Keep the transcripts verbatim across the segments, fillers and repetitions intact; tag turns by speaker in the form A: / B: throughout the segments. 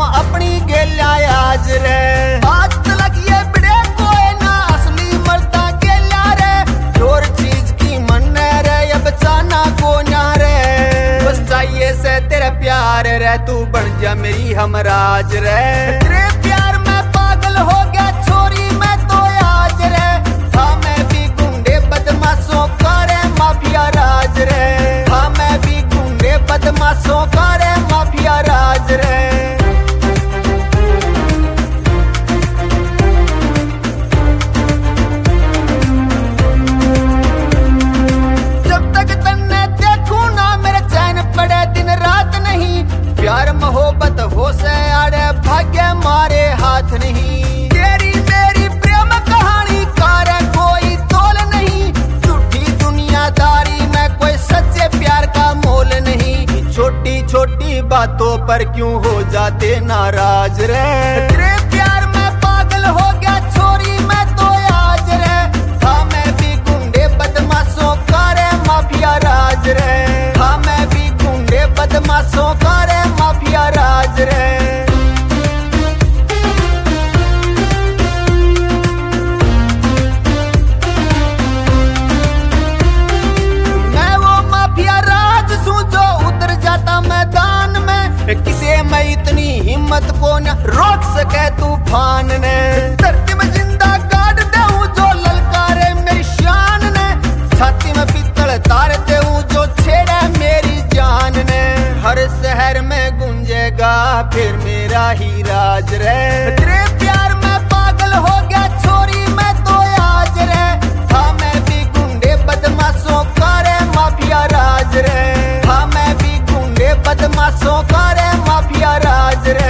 A: अपनी गेल्या आज रे। आज तलक ये बिड़े कोई ना असली मरता गेल्या रे। जोर चीज की मन रे ये बचाना को ना रे। बस चाहिए से तेरा प्यार रे, तू बन जा मेरी हमराज रे। तेरे प्यार में पागल हो गया छोरी मैं तो आज रे। हाँ मैं भी गुंडे बदमाशों का रे माफिया राज रे। हाँ मैं भी गुंडे बदमाशों का रे माफिया राज रे। जब तक तन्ने देखूं ना मेरे चैन पड़े दिन रात नहीं। प्यार मोहब्बत हो से आड़े भाग्य मारे हाथ नहीं। तेरी मेरी प्रेम कहानी का कोई तोल नहीं। झूठी दुनियादारी में कोई सच्चे प्यार का मोल नहीं। छोटी छोटी बातों पर क्यों हो जाते नाराज रे। तेरे प्यार में पागल हो गया छोरी मैं तो आज रे। हाँ मैं भी गुंडे बदमाशों का रे माफिया राज रे। हाँ मैं भी गुंडे बदमाशों का रे माफिया राज रे। मैं वो माफिया राज सूं जो उतर जाता मैदान में। किसे मैं इतनी हिम्मत को न रोक सके तूफान ने। धरती में जिंदा गाड़ दूं जो ललकारे मेरी शान ने। छाती में पित्तल तार दूं जो छेड़े मेरी जान ने। हर शहर में गूंजेगा फिर मेरा ही राज रे। तेरे प्यार में पागल हो गया छोरी मैं तो आज रे। हाँ मैं भी गुंडे बदमाशों का रे माफिया राज रे। हाँ मैं भी गुंडे बदमाशों का रे माफिया राज रे।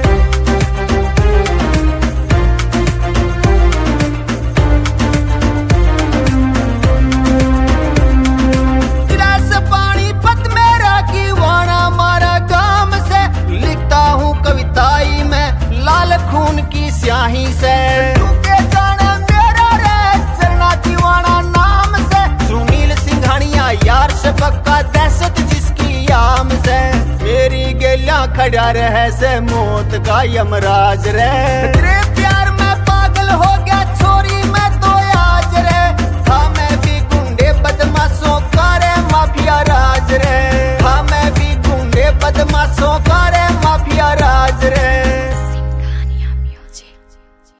A: कविताई में लाल खून की स्याही से तू के जाने मेरा रे चरना दीवाना नाम से। सुनील सिंघानिया यार शफक का दहशत जिसकी याम से। मेरी गेलियां खड़ा रहे से मौत का यमराज रे। तेरे प्यार में पागल हो गया